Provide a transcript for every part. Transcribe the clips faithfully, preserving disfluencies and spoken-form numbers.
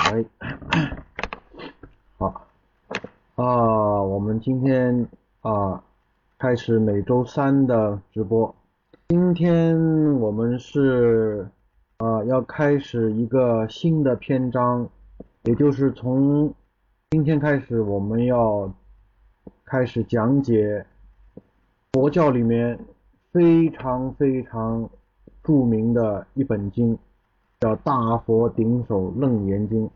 喂，好，啊，我们今天啊开始每周三的直播。今天我们是啊要开始一个新的篇章，也就是从今天开始，我们要开始讲解佛教里面非常非常著名的一本经，叫《大佛顶首楞严经》。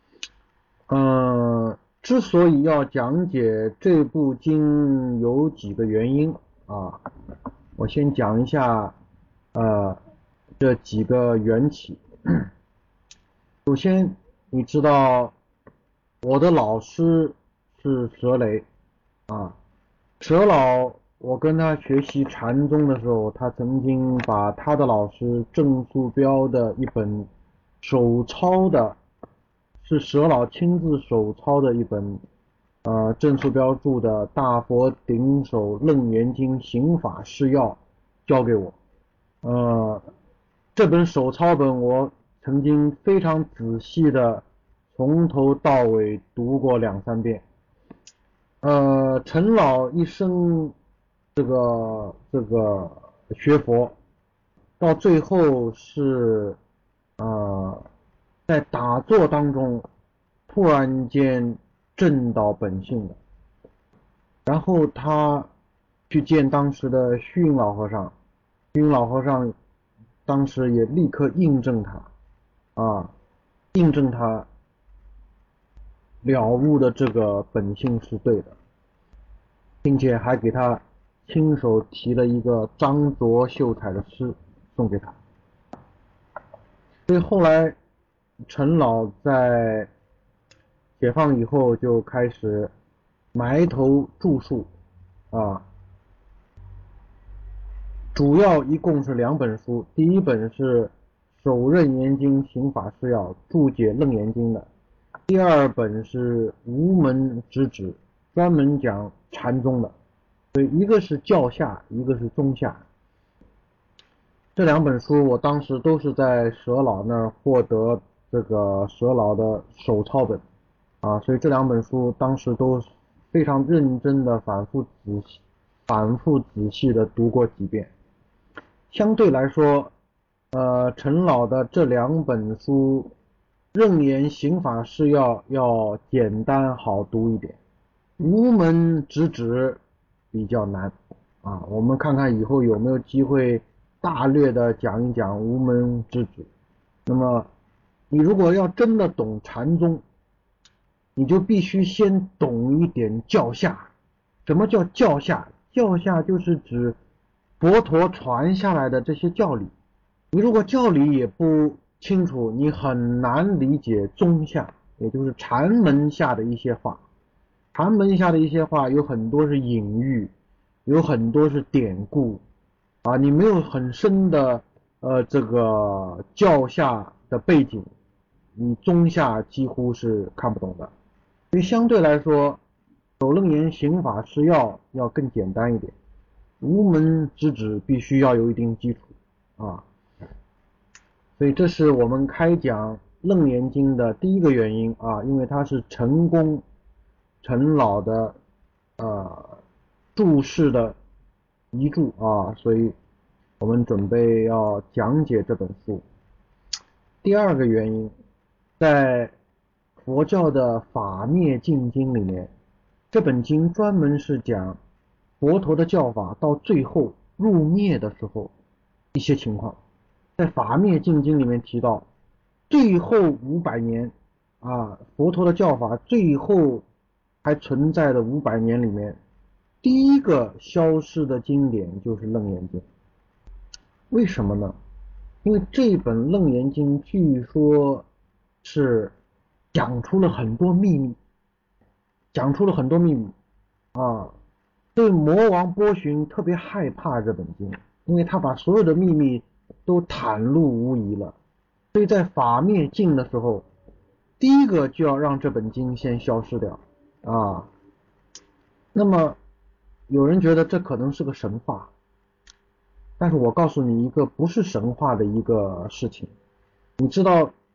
嗯，之所以要讲解这部经，有几个原因啊。我先讲一下，呃，这几个缘起。首先，你知道我的老师是舍雷啊，舍老，我跟他学习禅宗的时候，他曾经把他的老师郑素标的一本手抄的。是舍老亲自手抄的一本，呃，郑素标著的《大佛顶首楞严经行法释要》交给我。呃，这本手抄本我曾经非常仔细的从头到尾读过两三遍。呃，陈老一生这个这个学佛，到最后是呃。在打坐当中突然间证到本性的，然后他去见当时的虚云老和尚，虚云老和尚当时也立刻印证他啊，印证他了悟的这个本性是对的，并且还给他亲手题了一个张卓秀才的诗送给他。所以后来陈老在解放以后就开始埋头著述啊，主要一共是两本书，第一本是《首楞严经行法释要》注解楞严经的，第二本是《无门直指》，专门讲禅宗的。所以一个是教下，一个是宗下。这两本书我当时都是在舍老那儿获得这个舍老的手抄本啊，所以这两本书当时都非常认真的反复仔细反复仔细的读过几遍。相对来说，呃，陈老的这两本书楞严行法释要要简单好读一点，无门直指比较难啊，我们看看以后有没有机会大略的讲一讲无门之指。那么你如果要真的懂禅宗，你就必须先懂一点教下。什么叫教下？教下就是指佛陀传下来的这些教理。你如果教理也不清楚，你很难理解宗下，也就是禅门下的一些话。禅门下的一些话有很多是隐喻，有很多是典故啊，你没有很深的呃这个教下的背景，你宗下几乎是看不懂的。所以相对来说，首楞严行法释要要更简单一点，无门直指必须要有一定基础啊。所以这是我们开讲楞严经的第一个原因啊，因为它是陈公陈老的呃注释的遗著啊，所以我们准备要讲解这本书。第二个原因，在佛教的法灭尽经里面，这本经专门是讲佛陀的教法到最后入灭的时候一些情况。在法灭尽经里面提到，最后五百年啊，佛陀的教法最后还存在的五百年里面，第一个消失的经典就是楞严经。为什么呢？因为这本楞严经据说是讲出了很多秘密，讲出了很多秘密啊，对魔王波旬特别害怕这本经，因为他把所有的秘密都袒露无遗了，所以在法灭尽的时候，第一个就要让这本经先消失掉啊。那么有人觉得这可能是个神话，但是我告诉你一个不是神话的一个事情。你知道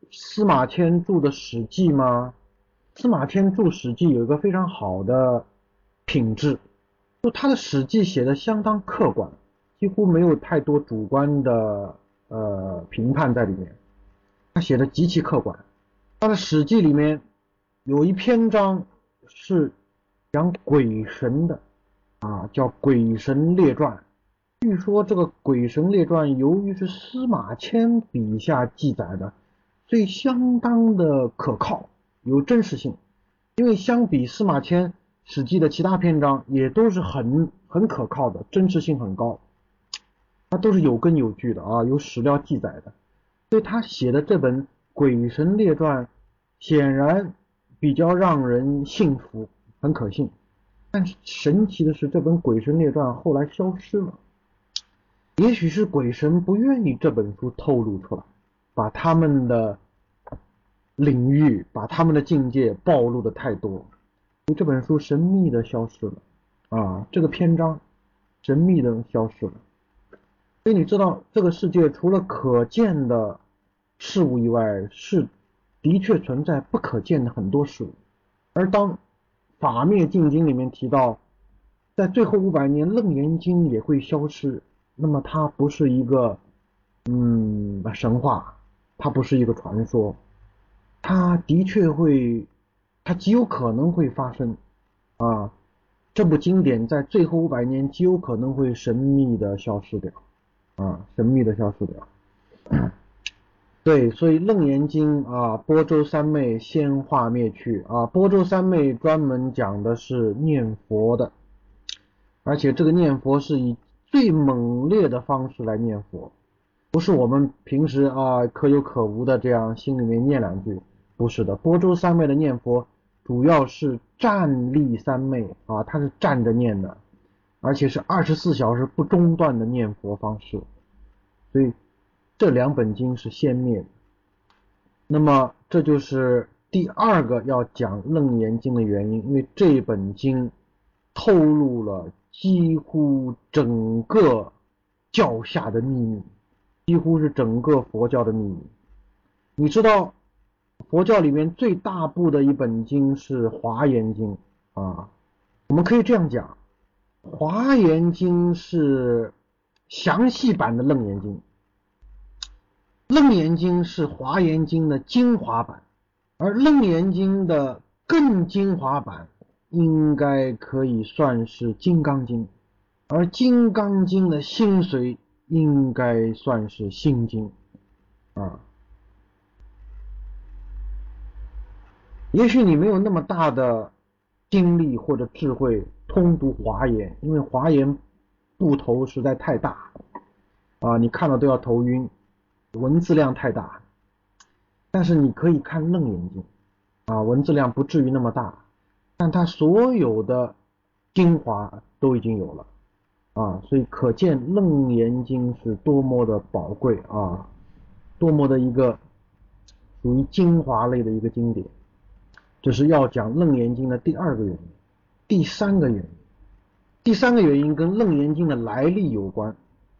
司马迁著的《史记》吗？司马迁著《史记》有一个非常好的品质，就他的《史记》写的相当客观，几乎没有太多主观的呃评判在里面，他写的极其客观。他的《史记》里面有一篇章是讲鬼神的啊，叫《鬼神列传》。据说这个《鬼神列传》由于是司马迁笔下记载的，所以相当的可靠，有真实性。因为相比司马迁《史记》的其他篇章，也都是很很可靠的，真实性很高，它都是有根有据的啊，有史料记载的。所以他写的这本《鬼神列传》显然比较让人信服，很可信。但是神奇的是，这本《鬼神列传》后来消失了。也许是鬼神不愿意这本书透露出来，把他们的领域，把他们的境界暴露的太多，所以这本书神秘的消失了啊，这个篇章神秘的消失了。所以你知道，这个世界除了可见的事物以外，是的确存在不可见的很多事物。而当法灭尽经里面提到，在最后五百年楞严经也会消失，那么它不是一个嗯神话，它不是一个传说，它的确会，它极有可能会发生啊。这部经典在最后五百年极有可能会神秘的消失掉啊，神秘的消失掉。对，所以楞严经啊，波州三昧先化灭去啊，波州三昧专门讲的是念佛的，而且这个念佛是以最猛烈的方式来念佛，不是我们平时啊可有可无的这样心里面念两句，不是的。波州三昧的念佛主要是站立三昧啊，它是站着念的，而且是二十四小时不中断的念佛方式，所以这两本经是先灭的。那么这就是第二个要讲楞严经的原因，因为这本经透露了几乎整个教下的秘密，几乎是整个佛教的秘密。你知道佛教里面最大部的一本经是华严经啊，我们可以这样讲，华严经是详细版的楞严经，楞严经是华严经的精华版，而楞严经的更精华版应该可以算是金刚经，而金刚经的精髓应该算是心经啊。也许你没有那么大的精力或者智慧通读华严，因为华严部头实在太大啊，你看了都要头晕，文字量太大。但是你可以看楞严经啊，文字量不至于那么大，但它所有的精华都已经有了啊，所以可见楞严经是多么的宝贵啊，多么的一个属于精华类的一个经典。这是要讲楞严经的第二个原因。第三个原因，第三个原因跟楞严经的来历有关。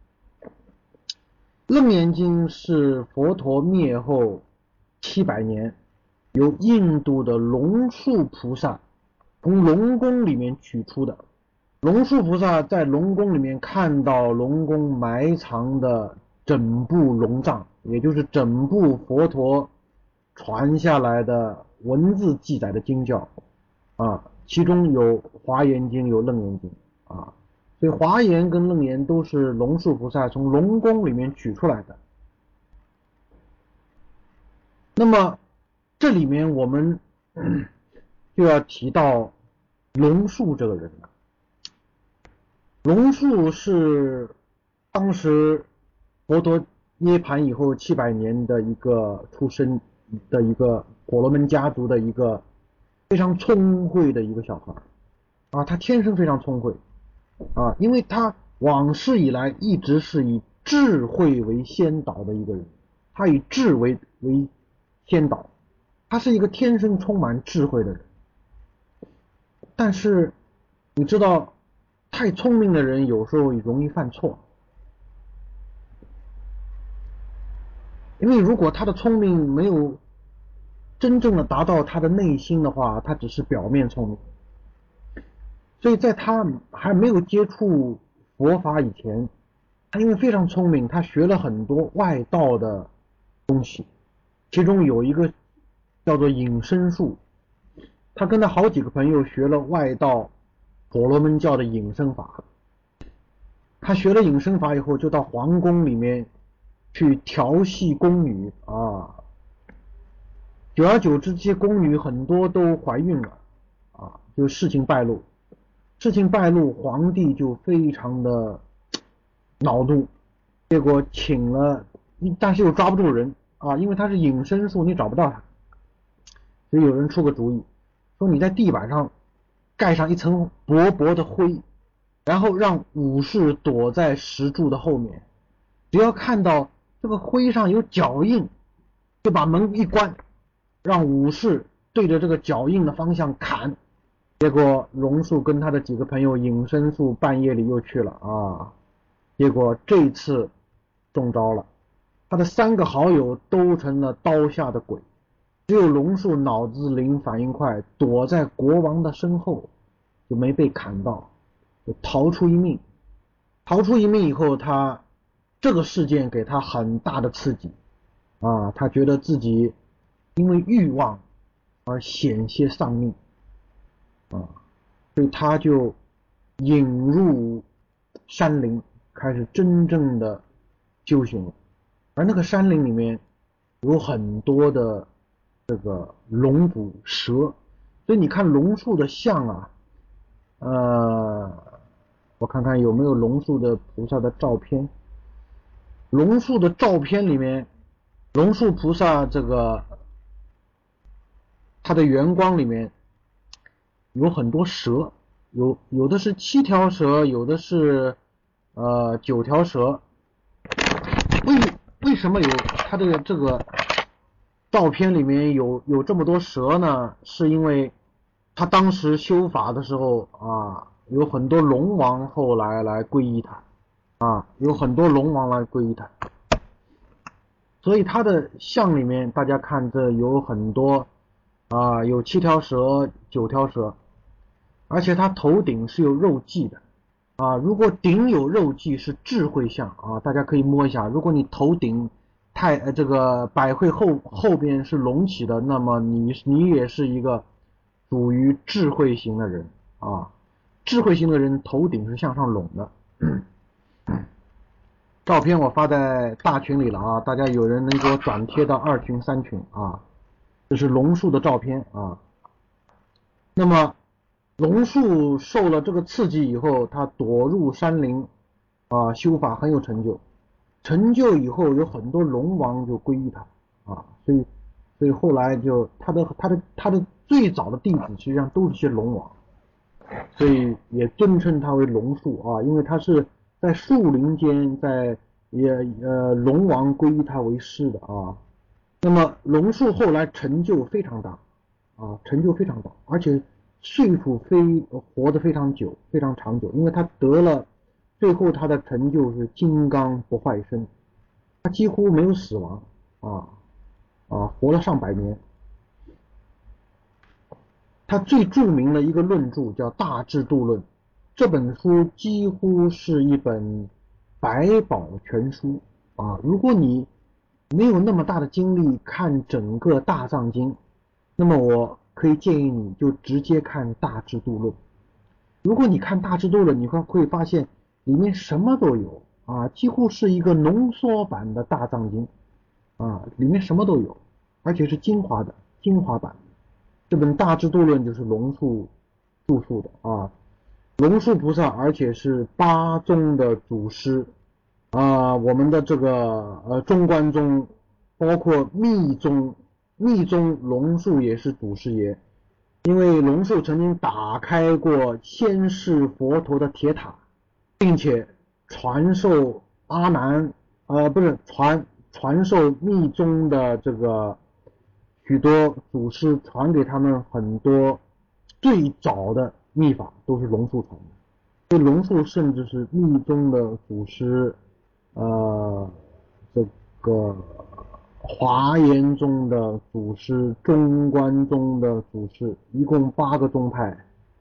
楞严经是佛陀灭后七百年，由印度的龙树菩萨从龙宫里面取出的。龙树菩萨在龙宫里面看到龙宫埋藏的整部龙藏，也就是整部佛陀传下来的文字记载的经教啊，其中有华严经，有楞严经啊，所以华严跟楞严都是龙树菩萨从龙宫里面取出来的。那么这里面我们就要提到龙树这个人了。龙树是当时佛陀涅槃以后七百年的一个出生的一个婆罗门家族的一个非常聪慧的一个小孩啊，他天生非常聪慧啊，因为他往世以来一直是以智慧为先导的一个人，他以智为为先导，他是一个天生充满智慧的人。但是你知道，太聪明的人有时候容易犯错。 因为如果他的聪明没有真正的达到他的内心的话，他只是表面聪明。所以在他还没有接触佛法以前，他因为非常聪明，他学了很多外道的东西，其中有一个叫做隐身术。他跟他好几个朋友学了外道婆罗门教的隐身法。他学了隐身法以后，就到皇宫里面去调戏宫女啊。久而久之，这些宫女很多都怀孕了啊，就事情败露。事情败露，皇帝就非常的恼怒，结果请了，但是又抓不住人啊，因为他是隐身术，你找不到他。所以有人出个主意，说你在地板上盖上一层薄薄的灰，然后让武士躲在石柱的后面，只要看到这个灰上有脚印，就把门一关，让武士对着这个脚印的方向砍。结果龙树跟他的几个朋友隐身术半夜里又去了啊，结果这次中招了，他的三个好友都成了刀下的鬼，只有龙树脑子灵反应快，躲在国王的身后，就没被砍到，就逃出一命。逃出一命以后，他这个事件给他很大的刺激啊，他觉得自己因为欲望而险些丧命啊，所以他就引入山林，开始真正的修行了。而那个山林里面有很多的这个龙骨蛇，所以你看龙树的像啊，呃，我看看有没有龙树的菩萨的照片。龙树的照片里面，龙树菩萨这个他的圆光里面有很多蛇，有有的是七条蛇，有的是呃九条蛇。为为什么有他的这个照片里面有有这么多蛇呢？是因为他当时修法的时候啊，有很多龙王后来来皈依他啊，有很多龙王来皈依他，所以他的像里面大家看这有很多啊，有七条蛇、九条蛇。而且它头顶是有肉髻的啊，如果顶有肉髻是智慧像啊，大家可以摸一下。如果你头顶太呃这个百会后后边是隆起的，那么你你也是一个属于智慧型的人啊。智慧型的人头顶是向上拢的。照片我发在大群里了啊，大家有人能给我转贴到二群、三群啊。这是龙树的照片啊。那么龙树受了这个刺激以后，他躲入山林啊，修法很有成就。成就以后，有很多龙王就皈依他啊，所以所以后来就他的他的他的最早的弟子实际上都是些龙王，所以也尊称他为龙树啊，因为他是在树林间，在也呃龙王皈依他为师的啊。那么龙树后来成就非常大啊，成就非常大，而且岁数非活得非常久，非常长久，因为他得了，最后他的成就是金刚不坏身，他几乎没有死亡啊啊，活了上百年。他最著名的一个论著叫《大智度论》，这本书几乎是一本百宝全书啊。如果你没有那么大的精力看整个大藏经，那么我可以建议你就直接看大智度论。如果你看大智度论，你会会发现里面什么都有啊，几乎是一个浓缩版的大藏经啊，里面什么都有，而且是精华的精华版。这本大智度论就是龙树著述的啊，龙树菩萨而且是八宗的祖师啊，我们的这个呃中观宗，包括密宗。密宗龙树也是祖师爷，因为龙树曾经打开过先世佛陀的铁塔，并且传授阿难呃不是传传授密宗的这个许多祖师，传给他们很多最早的秘法都是龙树传的，所以龙树甚至是密宗的祖师呃这个华严宗的祖师、中观宗的祖师，一共八个宗派。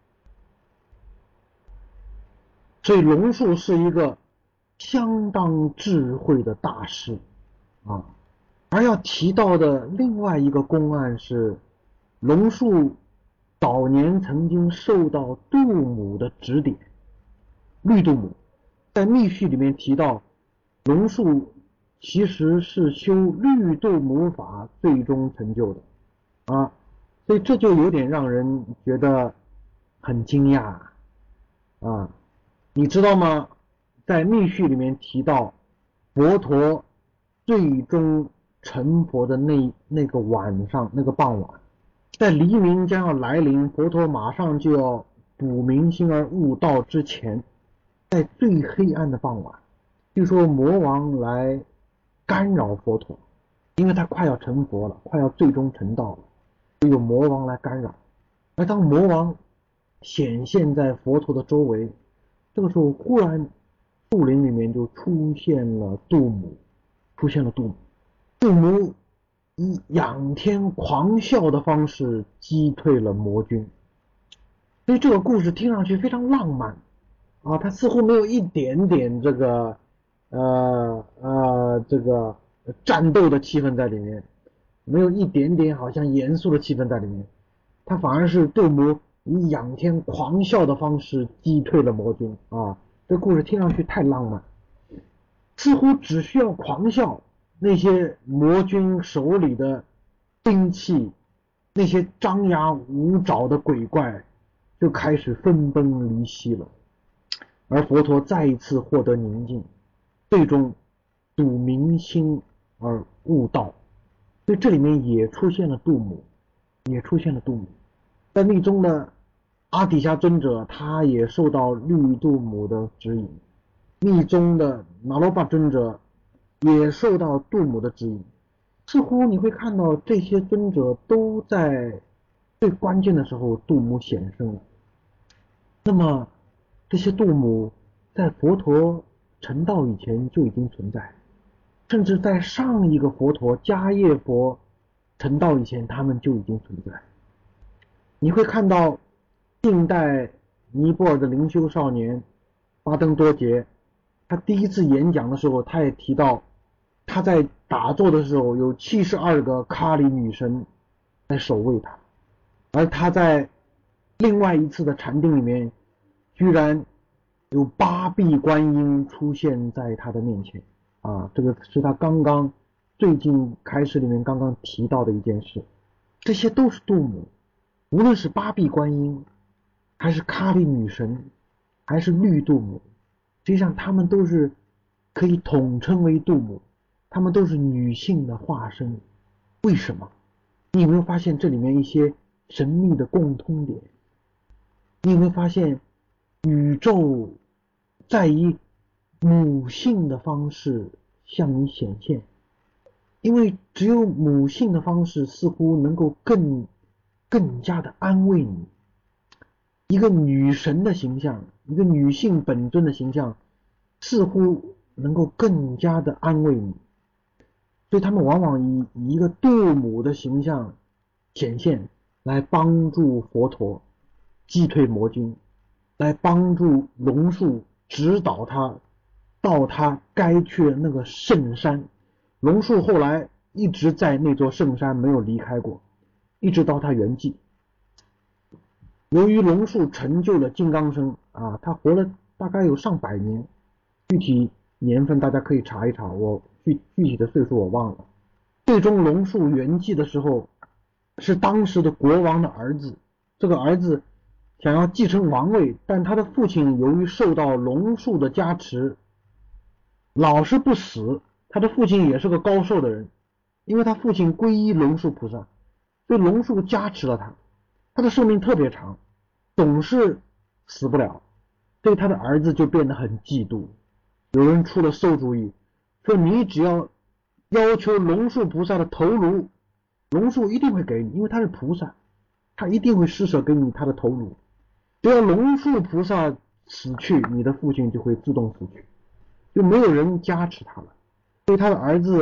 所以龙树是一个相当智慧的大师啊。而要提到的另外一个公案是，龙树早年曾经受到杜母的指点。绿度母在密续里面提到，龙树其实是修绿度母法最终成就的啊，所以这就有点让人觉得很惊讶啊。你知道吗？在密续里面提到，佛陀最终成佛的那那个晚上，那个傍晚，在黎明将要来临，佛陀马上就要补明心而悟道之前，在最黑暗的傍晚，据说魔王来干扰佛陀，因为他快要成佛了，快要最终成道了，就有魔王来干扰。而当魔王显现在佛陀的周围，这个时候忽然树林里面就出现了杜母，出现了杜母。杜母以仰天狂笑的方式击退了魔君。所以这个故事听上去非常浪漫啊，它似乎没有一点点这个呃呃这个战斗的气氛在里面，没有一点点好像严肃的气氛在里面，它反而是杜母以仰天狂笑的方式击退了魔君啊。这故事听上去太浪漫，似乎只需要狂笑，那些魔君手里的兵器，那些张牙舞爪的鬼怪就开始分崩离析了，而佛陀再一次获得宁静，最终睹明心而悟道。所以这里面也出现了杜母，也出现了杜母。在密宗的阿底峡尊者，他也受到绿度母的指引；密宗的那罗巴尊者也受到杜母的指引。似乎你会看到这些尊者都在最关键的时候杜母显身了。那么这些杜母在佛陀成道以前就已经存在，甚至在上一个佛陀迦叶佛成道以前他们就已经存在。你会看到近代尼泊尔的灵修少年巴登多杰，他第一次演讲的时候，他也提到他在打坐的时候有七十二个咖喱女神在守卫他，而他在另外一次的禅定里面，居然有八臂观音出现在他的面前啊，这个是他刚刚最近开始里面刚刚提到的一件事。这些都是杜母，无论是八臂观音还是咖喱女神还是绿度母，实际上他们都是可以统称为杜母，他们都是女性的化身。为什么？你有没有发现这里面一些神秘的共通点？你有没有发现宇宙在以母性的方式向你显现？因为只有母性的方式似乎能够更更加的安慰你。一个女神的形象，一个女性本尊的形象，似乎能够更加的安慰你。所以他们往往以以一个杜母的形象显现，来帮助佛陀击退魔君，来帮助龙树指导他到他该去的那个圣山。龙树后来一直在那座圣山没有离开过，一直到他圆寂。由于龙树成就了金刚身啊，他活了大概有上百年，具体年份大家可以查一查，我具具体的岁数我忘了。最终龙树圆寂的时候，是当时的国王的儿子，这个儿子想要继承王位，但他的父亲由于受到龙树的加持，老是不死。他的父亲也是个高寿的人，因为他父亲皈依龙树菩萨，所以龙树加持了他，他的寿命特别长，总是死不了，所以他的儿子就变得很嫉妒。有人出了馊主意，说你只要要求龙树菩萨的头颅，龙树一定会给你，因为他是菩萨，他一定会施舍给你他的头颅。只要龙树菩萨死去，你的父亲就会自动死去，就没有人加持他了。所以他的儿子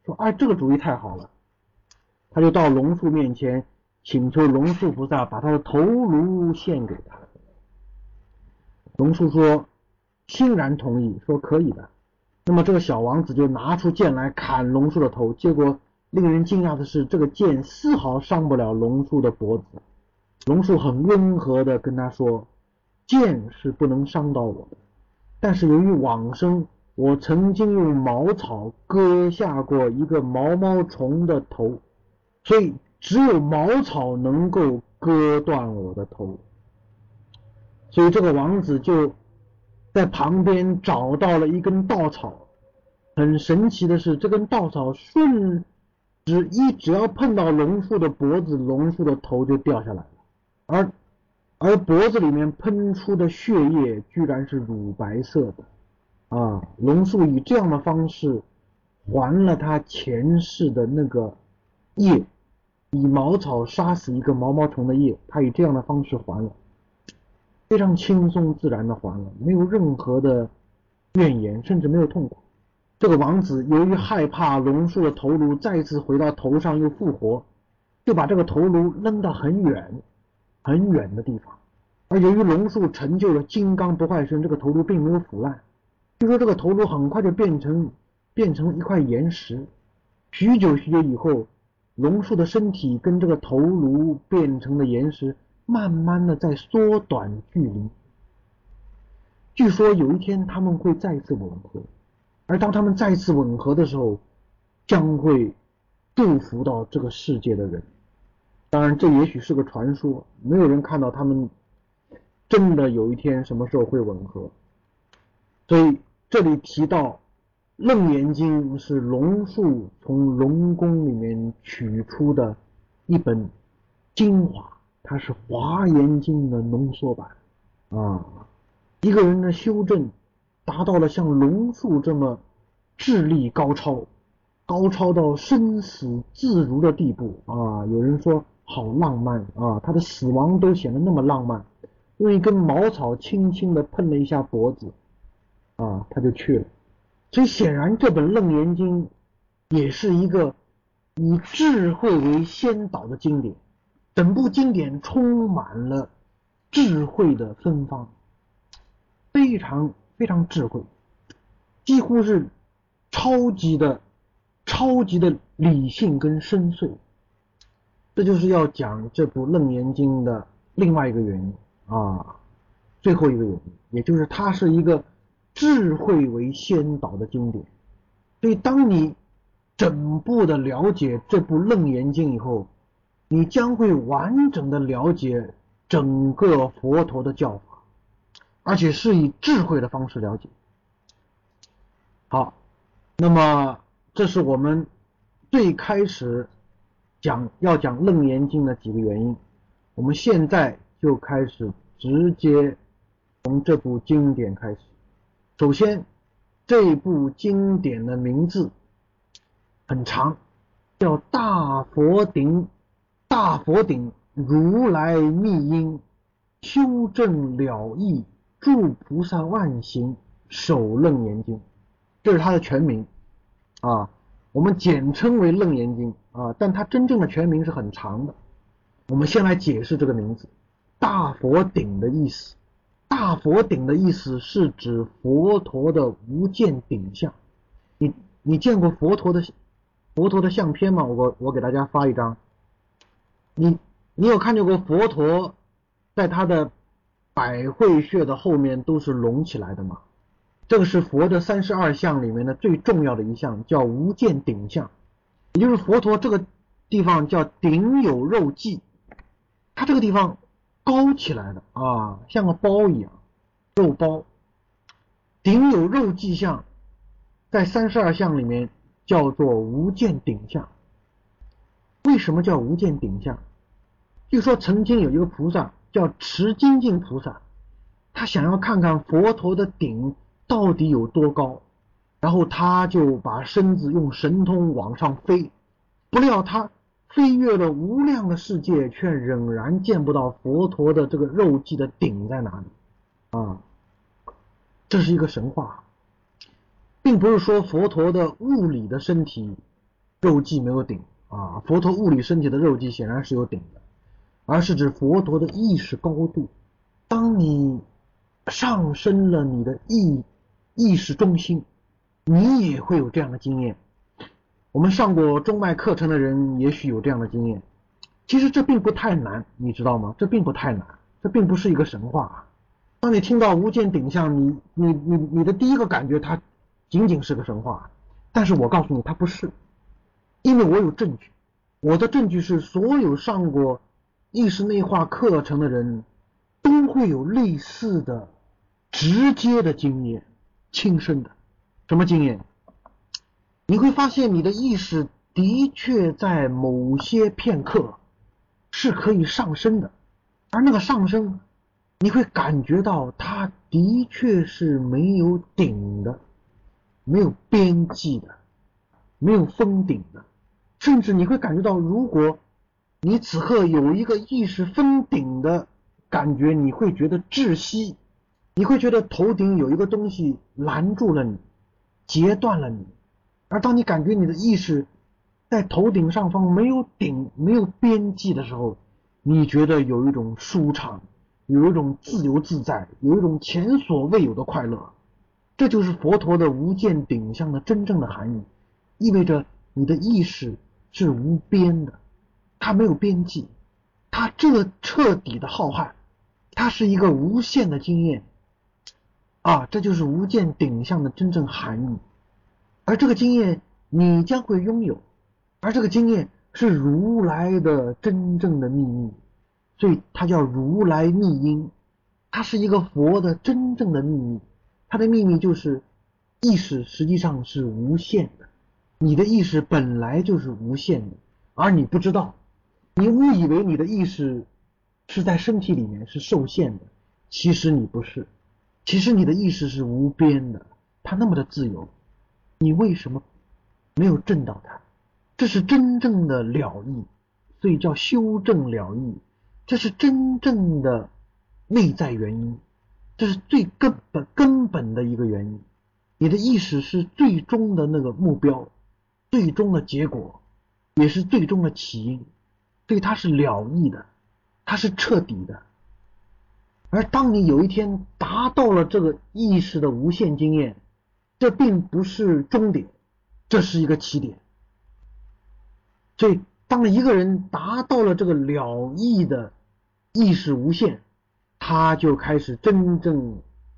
说哎，这个主意太好了，他就到龙树面前请求龙树菩萨把他的头颅献给他。龙树说欣然同意，说可以的。那么这个小王子就拿出剑来砍龙树的头，结果令人惊讶的是，这个剑丝毫伤不了龙树的脖子。龙树很温和地跟他说，剑是不能伤到我的，但是由于往生，我曾经用茅草割下过一个毛毛虫的头，所以只有茅草能够割断我的头。所以这个王子就在旁边找到了一根稻草，很神奇的是，这根稻草顺只一只要碰到龙树的脖子，龙树的头就掉下来了，而而脖子里面喷出的血液居然是乳白色的啊！龙树以这样的方式还了他前世的那个业，以茅草杀死一个毛毛虫的业，他以这样的方式还了，非常轻松自然的还了，没有任何的怨言，甚至没有痛苦。这个王子由于害怕龙树的头颅再次回到头上又复活，就把这个头颅扔到很远很远的地方。而由于龙树成就了金刚不坏身，这个头颅并没有腐烂，据说这个头颅很快就变成变成一块岩石。许久许久以后，龙树的身体跟这个头颅变成的岩石慢慢的在缩短距离。据说有一天他们会再次吻合，而当他们再次吻合的时候，将会祝福到这个世界的人。当然这也许是个传说，没有人看到他们真的有一天什么时候会吻合。所以这里提到楞严经是龙树从龙宫里面取出的一本精华，它是华严经的浓缩版啊。一个人的修正达到了像龙树这么智力高超，高超到生死自如的地步啊！有人说好浪漫啊，他的死亡都显得那么浪漫，用一根茅草轻轻地碰了一下脖子啊，他就去了。所以显然这本楞严经也是一个以智慧为先导的经典，整部经典充满了智慧的芬芳，非常非常智慧，几乎是超级的超级的理性跟深邃。这就是要讲这部楞严经的另外一个原因啊，最后一个原因，也就是它是一个智慧为先导的经典。所以当你整部的了解这部楞严经以后，你将会完整的了解整个佛陀的教法，而且是以智慧的方式了解。好，那么这是我们最开始讲要讲楞严经的几个原因，我们现在就开始直接从这部经典开始。首先，这部经典的名字很长，叫大佛顶大佛顶如来密因修正了义助菩萨万行首楞严经，这是它的全名啊，我们简称为楞严经啊，但它真正的全名是很长的。我们先来解释这个名字。大佛顶的意思，大佛顶的意思是指佛陀的无间顶相。你你见过佛陀的佛陀的相片吗？我我给大家发一张。你你有看见过佛陀在他的百会穴的后面都是隆起来的吗？这个是佛的三十二相里面的最重要的一项，叫无间顶相。也就是佛陀这个地方叫顶有肉髻，他这个地方高起来的啊，像个包一样，肉包。顶有肉髻相在三十二相里面叫做无间顶相。为什么叫无间顶相？据说曾经有一个菩萨叫持精进菩萨，他想要看看佛陀的顶到底有多高，然后他就把身子用神通往上飞，不料他飞越了无量的世界，却仍然见不到佛陀的这个肉髻的顶在哪里啊！这是一个神话，并不是说佛陀的物理的身体肉髻没有顶啊，佛陀物理身体的肉髻显然是有顶的，而是指佛陀的意识高度。当你上升了你的意意识中心，你也会有这样的经验。我们上过中脉课程的人也许有这样的经验。其实这并不太难，你知道吗？这并不太难，这并不是一个神话。当你听到无间顶相，你你你你的第一个感觉它仅仅是个神话，但是我告诉你它不是，因为我有证据。我的证据是所有上过意识内化课程的人都会有类似的直接的经验，亲身的。什么经验？你会发现你的意识的确在某些片刻是可以上升的，而那个上升你会感觉到它的确是没有顶的，没有边际的，没有封顶的，甚至你会感觉到，如果你此刻有一个意识封顶的感觉，你会觉得窒息，你会觉得头顶有一个东西拦住了你，截断了你。而当你感觉你的意识在头顶上方没有顶，没有边际的时候，你觉得有一种舒畅，有一种自由自在，有一种前所未有的快乐。这就是佛陀的无间顶相的真正的含义，意味着你的意识是无边的，它没有边际，它这彻底的浩瀚，它是一个无限的经验啊，这就是无间顶相的真正含义。而这个经验你将会拥有，而这个经验是如来的真正的秘密，所以它叫如来密因，它是一个佛的真正的秘密。它的秘密就是意识实际上是无限的，你的意识本来就是无限的，而你不知道，你误以为你的意识是在身体里面是受限的，其实你不是，其实你的意识是无边的，它那么的自由，你为什么没有证到它？这是真正的了义，所以叫修正了义，这是真正的内在原因，这是最根本根本的一个原因。你的意识是最终的那个目标，最终的结果，也是最终的起因，所以它是了义的，它是彻底的。而当你有一天达到了这个意识的无限经验，这并不是终点，这是一个起点。所以当一个人达到了这个了义的意识无限，他就开始真正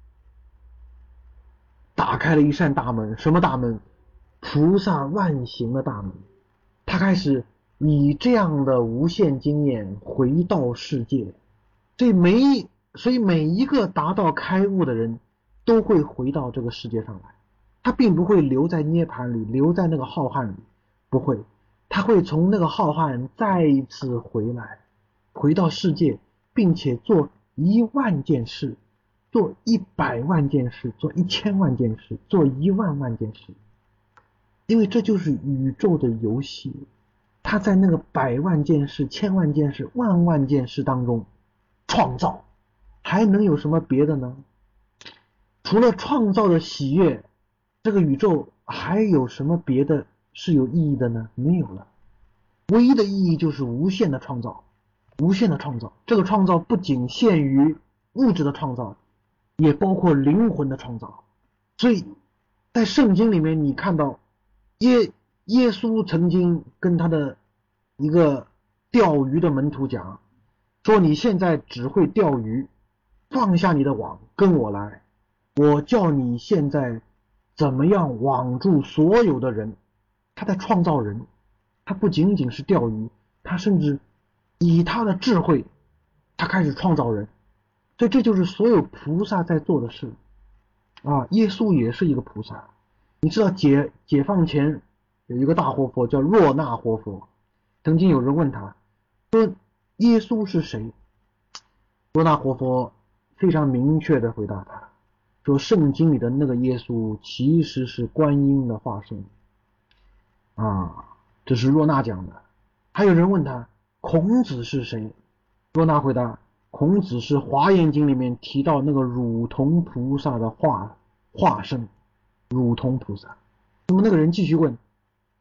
打开了一扇大门。什么大门？菩萨万行的大门。他开始以这样的无限经验回到世界。所以每所以每一个达到开悟的人都会回到这个世界上来，他并不会留在涅槃里，留在那个浩瀚里，不会，他会从那个浩瀚再一次回来，回到世界，并且做一万件事，做一百万件事，做一千万件事，做一万万件事。因为这就是宇宙的游戏，他在那个百万件事、千万件事、万万件事当中创造，还能有什么别的呢？除了创造的喜悦，这个宇宙还有什么别的是有意义的呢？没有了。唯一的意义就是无限的创造，无限的创造。这个创造不仅限于物质的创造，也包括灵魂的创造。所以在圣经里面你看到耶耶稣曾经跟他的一个钓鱼的门徒讲，说你现在只会钓鱼，放下你的网，跟我来，我叫你现在怎么样网住所有的人。他在创造人，他不仅仅是钓鱼，他甚至以他的智慧，他开始创造人。所以这就是所有菩萨在做的事啊！耶稣也是一个菩萨。你知道解解放前有一个大活佛叫若那活佛，曾经有人问他说耶稣是谁？若那活佛非常明确的回答他说，圣经里的那个耶稣其实是观音的化身啊，这是若那讲的。还有人问他孔子是谁？若那回答，孔子是华严经里面提到那个乳童菩萨的化化身，乳童菩萨。那么那个人继续问，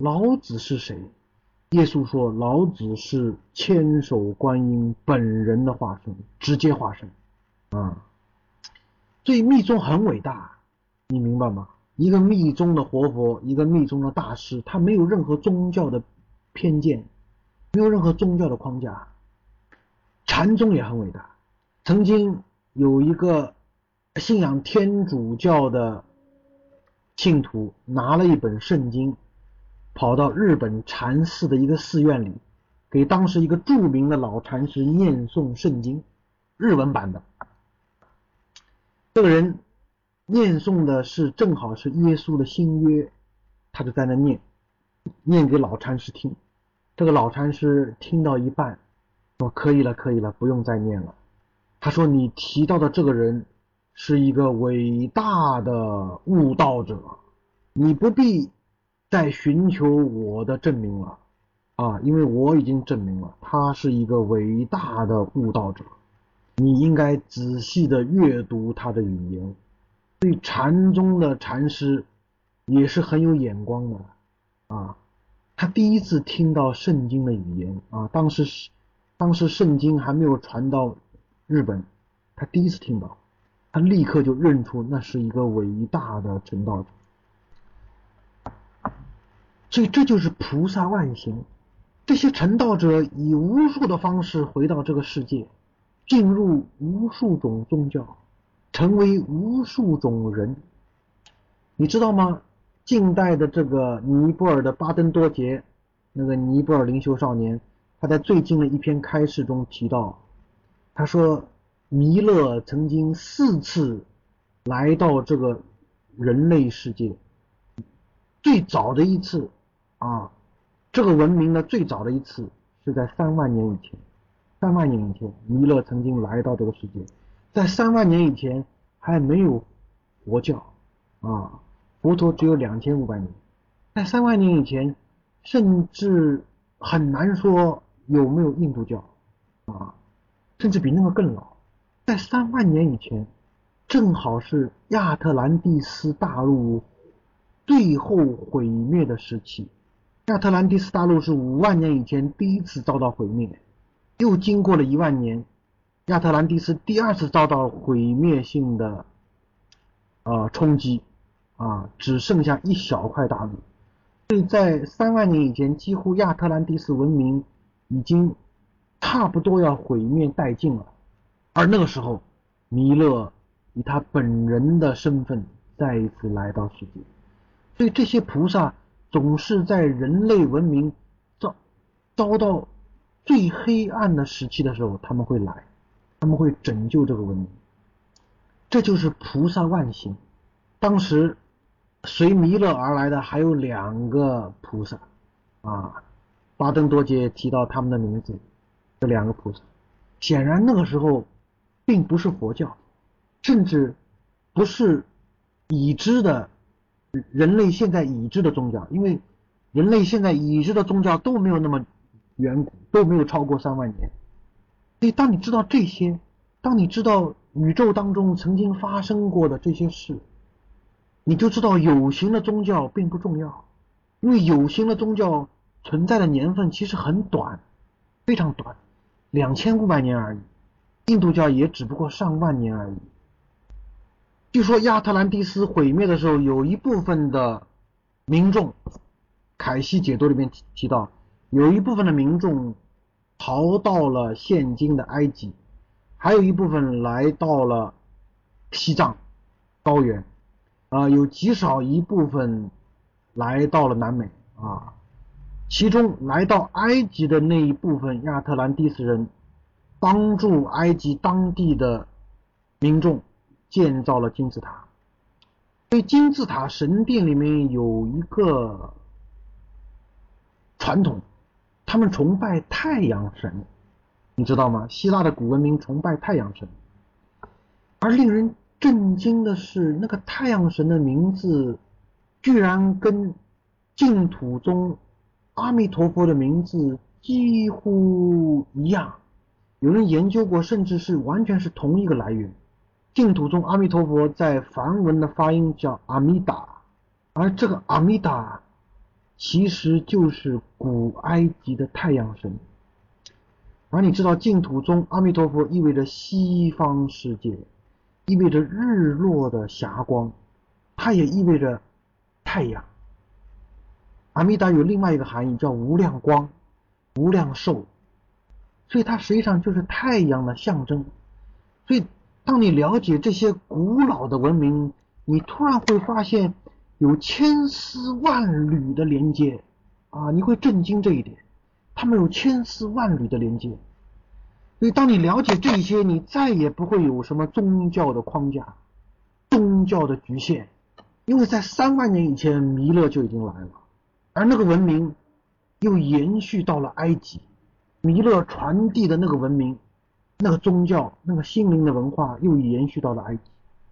老子是谁？耶稣说老子是千手观音本人的化身，直接化身啊。所以密宗很伟大，你明白吗？一个密宗的活佛，一个密宗的大师，他没有任何宗教的偏见，没有任何宗教的框架。禅宗也很伟大，曾经有一个信仰天主教的信徒拿了一本圣经，跑到日本禅寺的一个寺院里，给当时一个著名的老禅师念诵圣经，日文版的。这个人念诵的是正好是耶稣的新约，他就在那念，念给老禅师听。这个老禅师听到一半，说可以了，可以了，不用再念了。他说你提到的这个人是一个伟大的悟道者，你不必再寻求我的证明了啊，因为我已经证明了他是一个伟大的悟道者，你应该仔细的阅读他的语言。所以禅宗的禅师也是很有眼光的啊，他第一次听到圣经的语言啊，当时当时圣经还没有传到日本，他第一次听到，他立刻就认出那是一个伟大的成道者。所以这就是菩萨万行，这些成道者以无数的方式回到这个世界，进入无数种宗教，成为无数种人。你知道吗？近代的这个尼泊尔的巴登多杰，那个尼泊尔灵修少年，他在最近的一篇开示中提到，他说弥勒曾经四次来到这个人类世界。最早的一次啊，这个文明的最早的一次是在三万年以前。三万年以前，弥勒曾经来到这个世界。在三万年以前还没有佛教啊，佛陀只有两千五百年。在三万年以前，甚至很难说有没有印度教啊，甚至比那个更老。在三万年以前，正好是亚特兰蒂斯大陆最后毁灭的时期。亚特兰蒂斯大陆是五万年以前第一次遭到毁灭，又经过了一万年，亚特兰蒂斯第二次遭到毁灭性的呃冲击啊，只剩下一小块大陆。所以在三万年以前，几乎亚特兰蒂斯文明已经差不多要毁灭殆尽了。而那个时候，弥勒以他本人的身份再一次来到世界。所以这些菩萨总是在人类文明遭遭到最黑暗的时期的时候，他们会来，他们会拯救这个文明。这就是菩萨万行。当时随弥勒而来的还有两个菩萨啊，巴登多杰提到他们的名字，这两个菩萨显然那个时候并不是佛教，甚至不是已知的人类现在已知的宗教，因为人类现在已知的宗教都没有那么远古，都没有超过三万年。所以当你知道这些，当你知道宇宙当中曾经发生过的这些事，你就知道有形的宗教并不重要，因为有形的宗教存在的年份其实很短，非常短，两千五百年而已。印度教也只不过上万年而已。据说亚特兰蒂斯毁灭的时候，有一部分的民众，凯西解读里面提到，有一部分的民众逃到了现今的埃及，还有一部分来到了西藏高原，啊、呃，有极少一部分来到了南美啊。其中来到埃及的那一部分亚特兰蒂斯人，帮助埃及当地的民众建造了金字塔。所以金字塔神殿里面有一个传统，他们崇拜太阳神，你知道吗？希腊的古文明崇拜太阳神。而令人震惊的是，那个太阳神的名字居然跟净土宗阿弥陀佛的名字几乎一样，有人研究过，甚至是完全是同一个来源。净土中阿弥陀佛在梵文的发音叫阿弥达，而这个阿弥达其实就是古埃及的太阳神。而你知道净土宗阿弥陀佛意味着西方世界，意味着日落的霞光，它也意味着太阳。阿弥达有另外一个含义叫无量光、无量寿，所以它实际上就是太阳的象征。所以当你了解这些古老的文明，你突然会发现有千丝万缕的连接啊，你会震惊这一点，他们有千丝万缕的连接。所以当你了解这些，你再也不会有什么宗教的框架、宗教的局限，因为在三万年以前弥勒就已经来了，而那个文明又延续到了埃及，弥勒传递的那个文明、那个宗教、那个心灵的文化又延续到了埃及，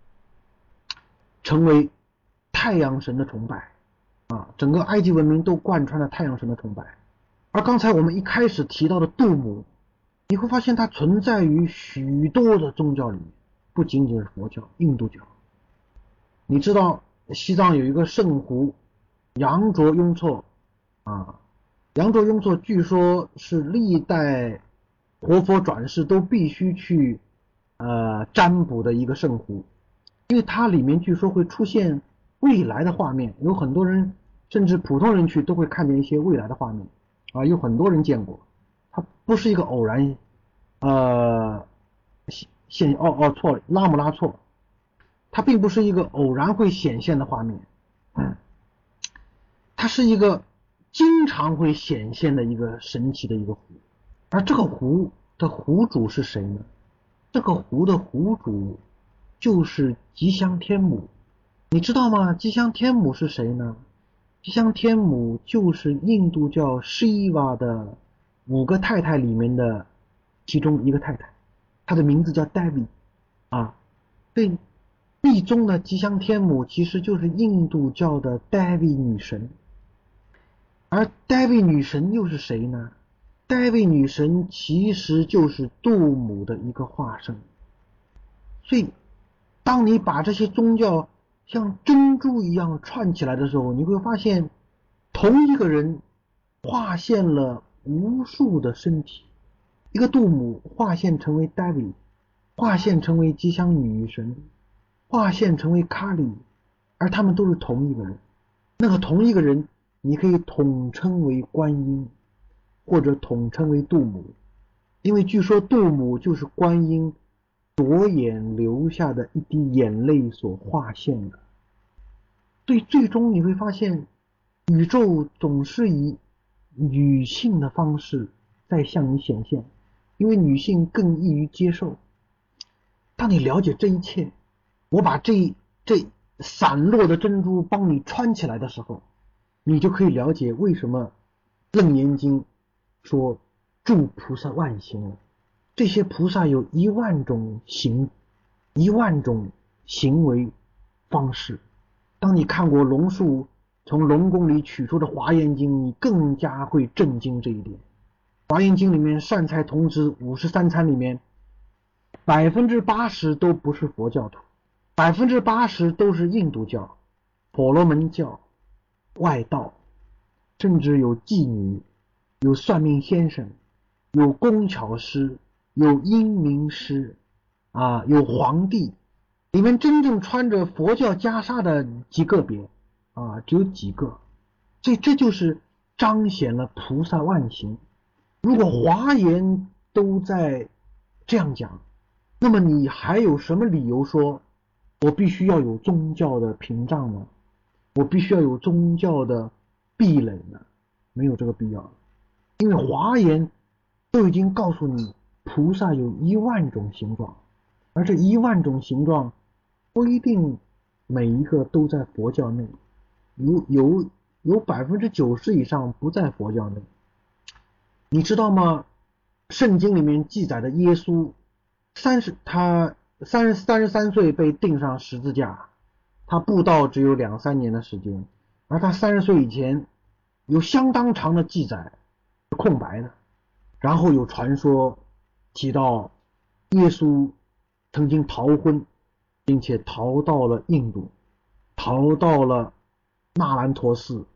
成为太阳神的崇拜啊，整个埃及文明都贯穿了太阳神的崇拜。而刚才我们一开始提到的杜姆，你会发现它存在于许多的宗教里面，不仅仅是佛教、印度教。你知道西藏有一个圣湖羊卓雍措啊，羊卓雍措据说是历代活佛转世都必须去呃占卜的一个圣湖，因为它里面据说会出现未来的画面，有很多人甚至普通人去都会看见一些未来的画面啊，有很多人见过，它不是一个偶然呃现哦哦错了，拉姆拉措，它并不是一个偶然会显现的画面，嗯，它是一个经常会显现的一个神奇的一个湖。而这个湖的湖主是谁呢？这个湖的湖主就是吉祥天母。你知道吗？吉祥天母是谁呢？吉祥天母就是印度教 Shiva 的五个太太里面的其中一个太太，她的名字叫 Devi 啊。对，密宗的吉祥天母其实就是印度教的 Devi 女神。而 Devi 女神又是谁呢？Devi 女神其实就是杜姆的一个化身。所以当你把这些宗教像珍珠一样串起来的时候，你会发现同一个人化现了无数的身体，一个杜姆化现成为 Devi， 化现成为吉祥女神，化现成为卡里，而他们都是同一个人。那个同一个人你可以统称为观音，或者统称为杜姆，因为据说杜姆就是观音左眼流下的一滴眼泪所化现的。所以最终你会发现宇宙总是以女性的方式在向你显现，因为女性更易于接受。当你了解这一切，我把这这散落的珍珠帮你穿起来的时候，你就可以了解为什么楞严经说诸菩萨万行了。这些菩萨有一万种行一万种行为方式。当你看过龙树从龙宫里取出的华严经，你更加会震惊这一点。华严经里面善财童子五十三参里面百分之八十都不是佛教徒，百分之八十都是印度教、婆罗门教、外道，甚至有妓女、有算命先生、有工巧师、有阴明师啊，有皇帝，里面真正穿着佛教袈裟的极个别啊，只有几个。所以这就是彰显了菩萨万行。如果华严都在这样讲，那么你还有什么理由说我必须要有宗教的屏障呢？我必须要有宗教的壁垒呢？没有这个必要，因为华严都已经告诉你菩萨有一万种形状，而这一万种形状不一定每一个都在佛教内，有有有百分之九十以上不在佛教内。你知道吗？圣经里面记载的耶稣三十他三十三十三岁被钉上十字架，他布道只有两三年的时间，而他三十岁以前有相当长的记载是空白的。然后有传说提到耶稣曾经逃婚，并且逃到了印度，逃到了那兰陀寺，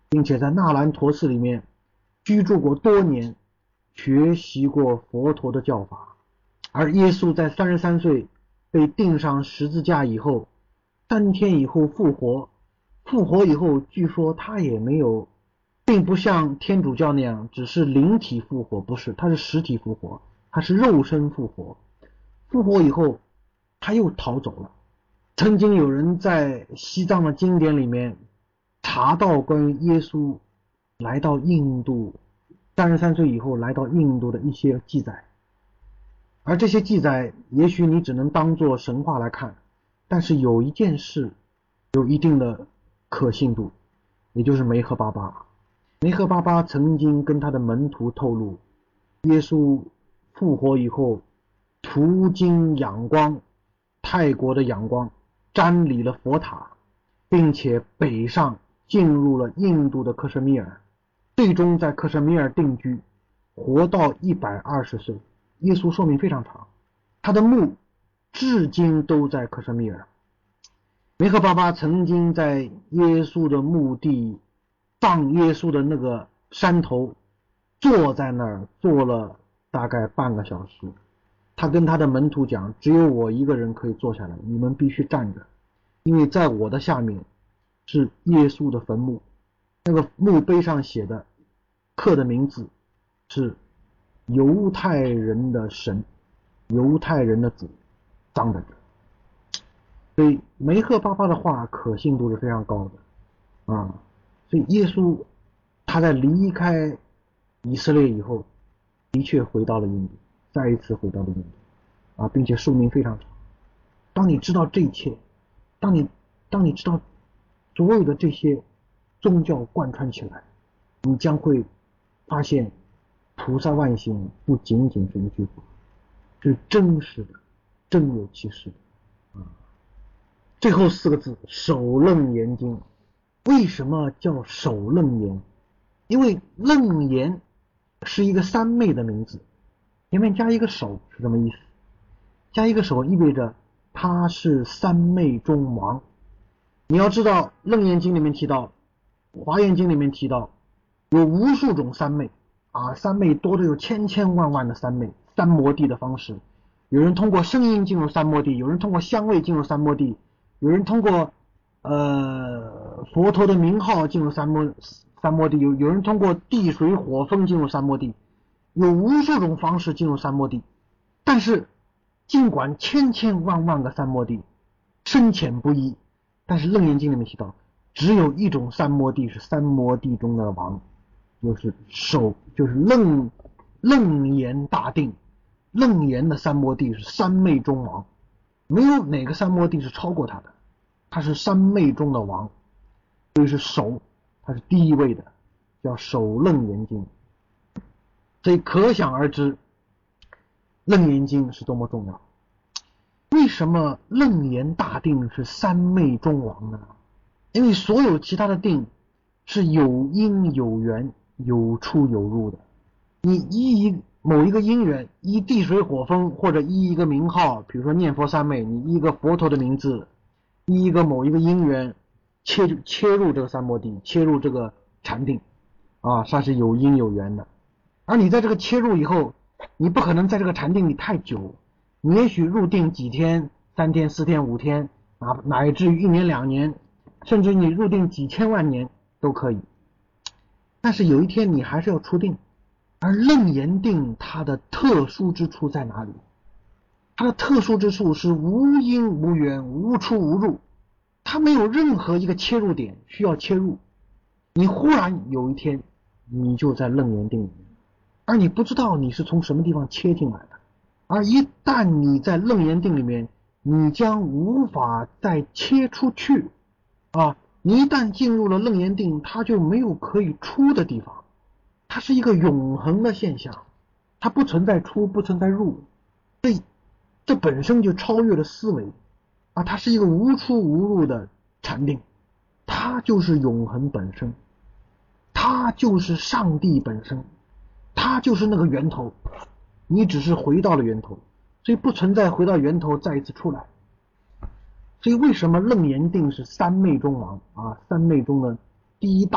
并且在纳兰陀寺里面居住过多年，学习过佛陀的教法。而耶稣在三十三岁被钉上十字架以后，三天以后复活，复活以后据说他也没有，并不像天主教那样只是灵体复活，不是，他是实体复活，他是肉身复活。复活以后他又逃走了。曾经有人在西藏的经典里面查到关于耶稣来到印度三十三岁以后来到印度的一些记载，而这些记载也许你只能当作神话来看，但是有一件事有一定的可信度，也就是梅赫巴巴。梅赫巴巴曾经跟他的门徒透露，耶稣复活以后途经仰光，泰国的仰光，瞻礼了佛塔，并且北上进入了印度的克什米尔，最终在克什米尔定居，活到一百二十岁。耶稣寿命非常长，他的墓至今都在克什米尔。梅赫巴巴曾经在耶稣的墓地葬耶稣的那个山头坐在那儿坐了大概半个小时。他跟他的门徒讲，只有我一个人可以坐下来，你们必须站着，因为在我的下面是耶稣的坟墓，那个墓碑上写的刻的名字是犹太人的神，犹太人的主，葬在这。所以梅赫巴巴的话可信度是非常高的啊。所以耶稣他在离开以色列以后的确回到了印度，再一次回到了印度啊，并且寿命非常长。当你知道这一切，当你当你知道所有的这些宗教贯穿起来，你将会发现菩萨万行不仅仅是一句话，是真实的，真有其事的啊。最后四个字，首楞严经。为什么叫首楞严？因为楞严是一个三昧的名字，前面加一个首是什么意思？加一个首意味着它是三昧中王。你要知道楞严经里面提到，华严经里面提到有无数种三昧啊，三昧多的有千千万万的三昧，三摩地的方式，有人通过声音进入三摩地，有人通过香味进入三摩地，有人通过呃佛陀的名号进入三摩三摩地，有有人通过地水火风进入三摩地，有无数种方式进入三摩地。但是尽管千千万万个三摩地深浅不一，但是楞严经里面提到只有一种三摩地是三摩地中的王，就是首就是楞楞严大定，楞严的三摩地是三昧中王，没有哪个三摩地是超过他的，他是三昧中的王，所以是首，他是第一位的，叫首楞严经。所以可想而知楞严经是多么重要。为什么楞严大定是三昧中王呢？因为所有其他的定是有因有缘，有出有入的。你依一某一个因缘，依地水火风，或者依一个名号，比如说念佛三昧，你依一个佛陀的名字，依一个某一个因缘切切入这个三摩地，切入这个禅定啊，它是有因有缘的。而你在这个切入以后，你不可能在这个禅定里太久，你也许入定几天，三天四天五天，啊，乃至于一年两年，甚至你入定几千万年都可以。但是有一天你还是要出定。而楞严定它的特殊之处在哪里？它的特殊之处是无因无缘，无出无入，它没有任何一个切入点需要切入。你忽然有一天你就在楞严定里面，而你不知道你是从什么地方切进来的。而一旦你在楞严定里面，你将无法再切出去啊！你一旦进入了楞严定，它就没有可以出的地方。它是一个永恒的现象，它不存在出，不存在入，这这本身就超越了思维啊！它是一个无出无入的禅定，它就是永恒本身，它就是上帝本身，它就是那个源头，你只是回到了源头，所以不存在回到源头再一次出来。所以为什么楞严定是三昧中王啊？三昧中的第一大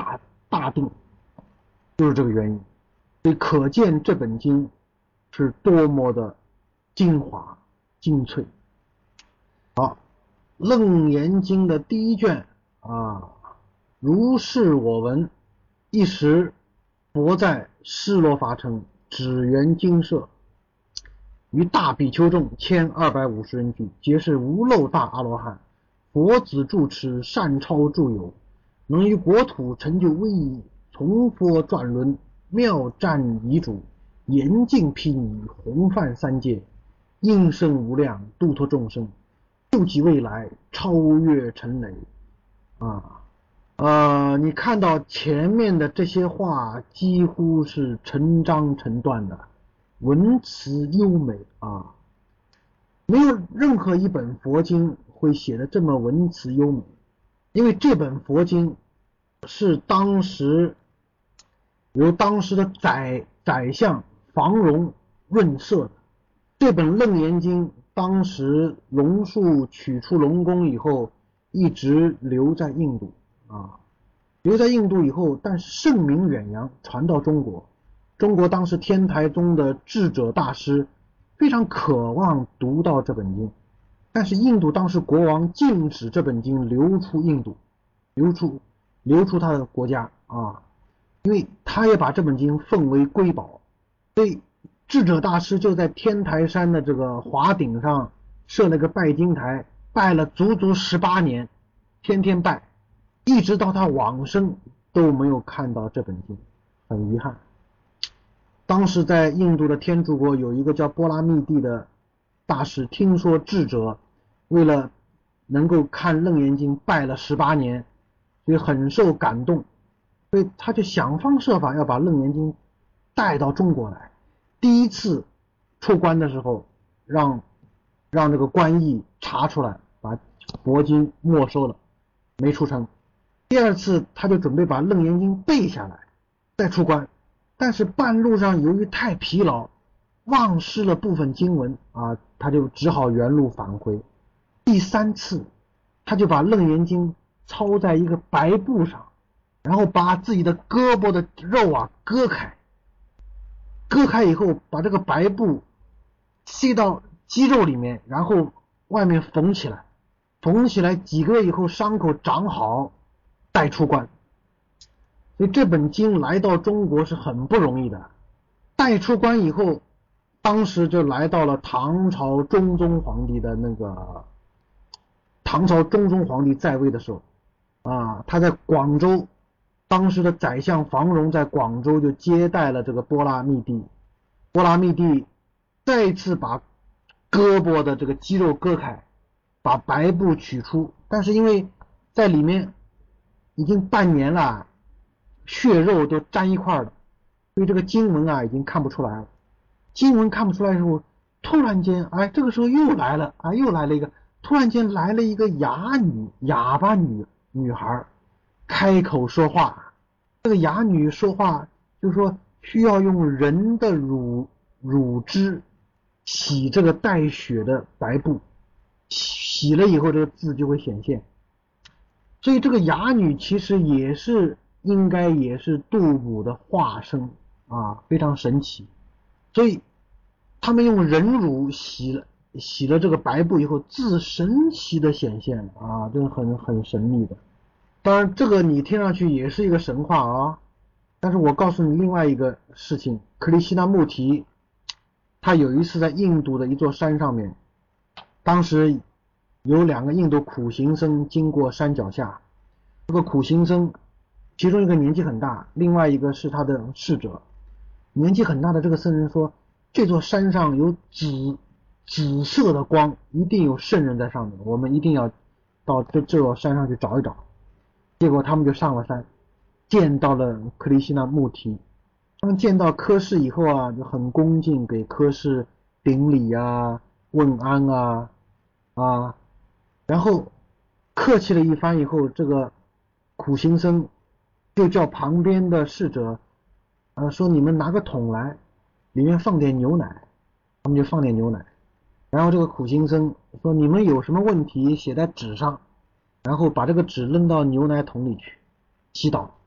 大定，就是这个原因。所以可见这本经是多么的精华精粹。好，楞严经的第一卷啊，如是我闻，一时佛在尸罗伐城指圆精舍，于大比丘众千二百五十人聚，皆是无漏大阿罗汉，佛子住持，善超诸有，能于国土成就威仪，从佛转轮，妙战遗嘱，严禁披靡，弘范三界，应身无量，度脱众生，救济未来，超越尘雷啊。呃，你看到前面的这些话几乎是成章成段的，文辞优美啊，没有任何一本佛经会写的这么文辞优美，因为这本佛经是当时由当时的宰宰相房荣润色的。这本楞严经当时龙树取出龙宫以后，一直留在印度啊，留在印度以后，但是盛名远扬，传到中国。中国当时天台宗的智者大师非常渴望读到这本经，但是印度当时国王禁止这本经流出印度，流出流出他的国家啊，因为他也把这本经奉为瑰宝。所以智者大师就在天台山的这个华顶上设了个拜经台，拜了足足十八年，天天拜，一直到他往生都没有看到这本经，很遗憾。当时在印度的天竺国有一个叫波拉密蒂的大师，听说智者为了能够看楞严经拜了十八年，所以很受感动，所以他就想方设法要把楞严经带到中国来。第一次出关的时候，让让这个官役查出来，把佛经没收了，没出成。第二次他就准备把楞严经背下来再出关，但是半路上由于太疲劳，忘失了部分经文啊，他就只好原路返回。第三次他就把楞严经抄在一个白布上，然后把自己的胳膊的肉啊割开，割开以后把这个白布塞到肌肉里面，然后外面缝起来，缝起来几个月以后伤口长好带出关。所以这本经来到中国是很不容易的。带出关以后，当时就来到了唐朝中宗皇帝的那个唐朝中宗皇帝在位的时候啊，他在广州，当时的宰相房荣在广州就接待了这个波拉密蒂。波拉密蒂再次把胳膊的这个肌肉割开，把白布取出，但是因为在里面已经半年了，血肉都粘一块了，所以这个经文啊已经看不出来了。经文看不出来的时候，突然间哎，这个时候又来了啊，又来了一个，突然间来了一个哑女哑巴女女孩开口说话。这个哑女说话就说需要用人的乳乳汁洗这个带血的白布，洗了以后这个字就会显现。所以这个哑女其实也是应该也是杜母的化身啊，非常神奇。所以他们用人乳洗了洗了这个白布以后，字神奇的显现了啊，这是很很神秘的。当然这个你听上去也是一个神话啊，但是我告诉你另外一个事情，克里希那穆提他有一次在印度的一座山上面，当时有两个印度苦行僧经过山脚下，这个苦行僧其中一个年纪很大，另外一个是他的侍者。年纪很大的这个僧人说，这座山上有紫紫色的光，一定有圣人在上面，我们一定要到这这座山上去找一找。结果他们就上了山，见到了克里希那穆提。他们见到科室以后啊，就很恭敬，给科室顶礼啊问安啊啊，然后客气了一番以后，这个苦行僧就叫旁边的侍者呃说你们拿个桶来，里面放点牛奶。他们就放点牛奶，然后这个苦行僧说你们有什么问题写在纸上，然后把这个纸扔到牛奶桶里去祈祷。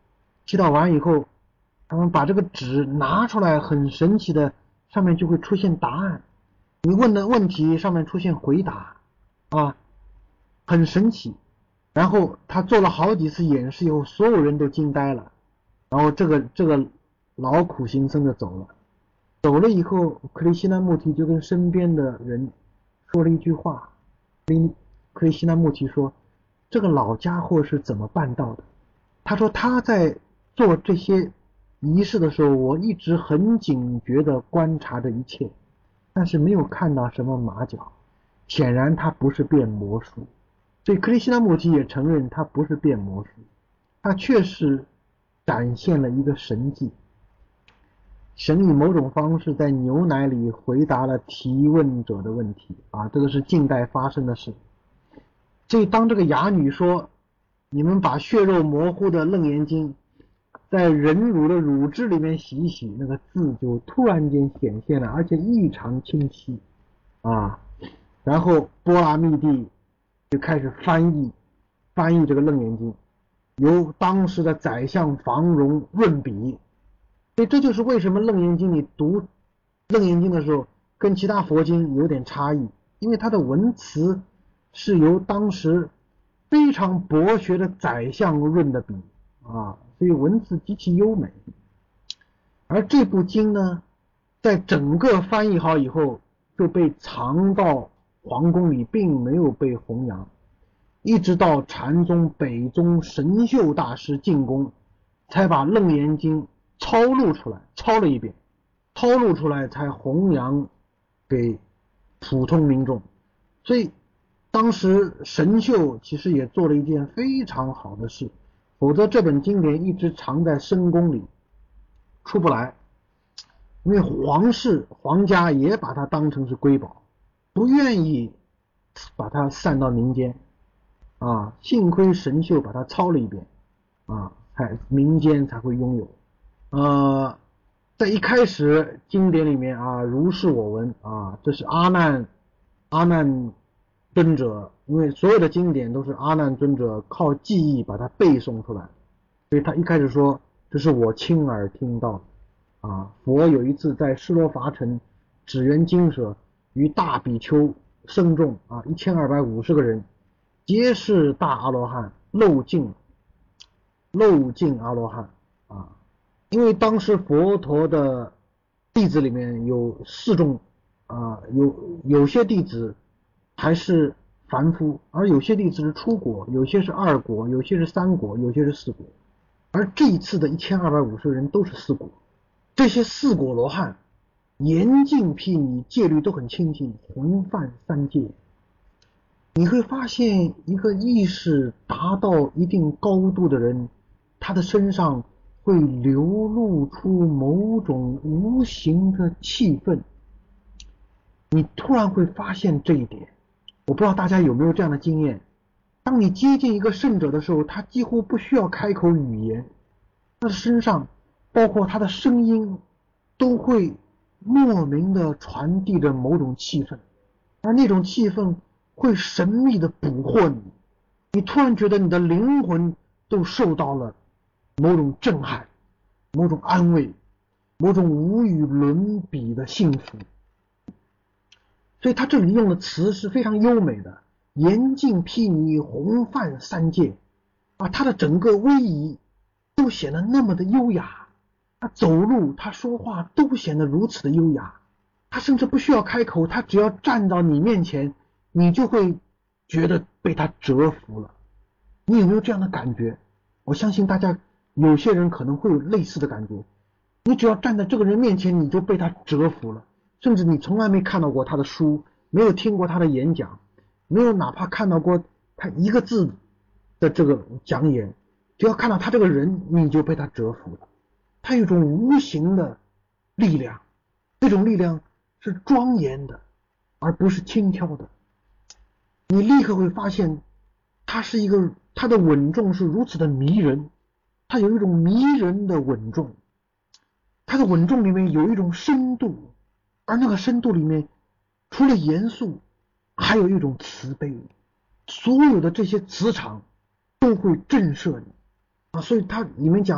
祈祷完以后，他们把这个纸拿出来，很神奇的，上面就会出现答案。你问的问题上面出现回答，啊，很神奇。然后他做了好几次演示以后，所有人都惊呆了。然后这个这个劳苦行僧的走了，走了以后，克里希那穆提就跟身边的人说了一句话。克里希那穆提说：“这个老家伙是怎么办到的？”他说他在做这些仪式的时候，我一直很警觉地观察着一切，但是没有看到什么马脚，显然他不是变魔术。所以克里希那穆提也承认他不是变魔术，他确实展现了一个神迹。神以某种方式在牛奶里回答了提问者的问题啊，这个是近代发生的事。所以当这个哑女说你们把血肉模糊的楞严经在人乳的乳汁里面洗一洗，那个字就突然间显现了，而且异常清晰啊。然后波拉密帝就开始翻译翻译这个楞严经，由当时的宰相房荣润笔。所以这就是为什么楞严经你读楞严经的时候跟其他佛经有点差异，因为它的文词是由当时非常博学的宰相润的笔啊，所以文字极其优美。而这部经呢，在整个翻译好以后就被藏到皇宫里，并没有被弘扬，一直到禅宗北宗神秀大师进宫，才把楞严经抄录出来，抄了一遍，抄录出来才弘扬给普通民众。所以当时神秀其实也做了一件非常好的事，否则这本经典一直藏在深宫里出不来，因为皇室皇家也把它当成是瑰宝，不愿意把它散到民间啊。幸亏神秀把它抄了一遍啊，才民间才会拥有。呃，在一开始经典里面啊，如是我闻啊，这是阿难阿难尊者，因为所有的经典都是阿难尊者靠记忆把它背诵出来，所以他一开始说这是我亲耳听到的啊。佛有一次在施罗伐城指原精舍于大比丘僧众啊一千二百五十个人，皆是大阿罗汉，漏尽漏尽阿罗汉啊。因为当时佛陀的弟子里面有四众啊，有有些弟子还是凡夫，而有些弟子是出国，有些是二国，有些是三国，有些是四国。而这一次的一千二百五十人都是四国，这些四果罗汉严禁毗尼，戒律都很清净，弘范三戒。你会发现一个意识达到一定高度的人，他的身上会流露出某种无形的气氛，你突然会发现这一点。我不知道大家有没有这样的经验，当你接近一个圣者的时候，他几乎不需要开口语言，他的身上包括他的声音都会莫名的传递着某种气氛，而那种气氛会神秘的捕获你，你突然觉得你的灵魂都受到了某种震撼，某种安慰，某种无与伦比的幸福。所以他这里用的词是非常优美的，严禁毗尼，弘范三戒啊，他的整个威仪都显得那么的优雅，他走路他说话都显得如此的优雅，他甚至不需要开口，他只要站到你面前，你就会觉得被他折服了。你有没有这样的感觉？我相信大家有些人可能会有类似的感觉，你只要站在这个人面前，你就被他折服了，甚至你从来没看到过他的书，没有听过他的演讲，没有哪怕看到过他一个字的这个讲演，只要看到他这个人，你就被他折服了。他有一种无形的力量，这种力量是庄严的，而不是轻佻的。你立刻会发现他是一个，他的稳重是如此的迷人，他有一种迷人的稳重，他的稳重里面有一种深度，而那个深度里面除了严肃还有一种慈悲，所有的这些磁场都会震慑你啊。所以他里面讲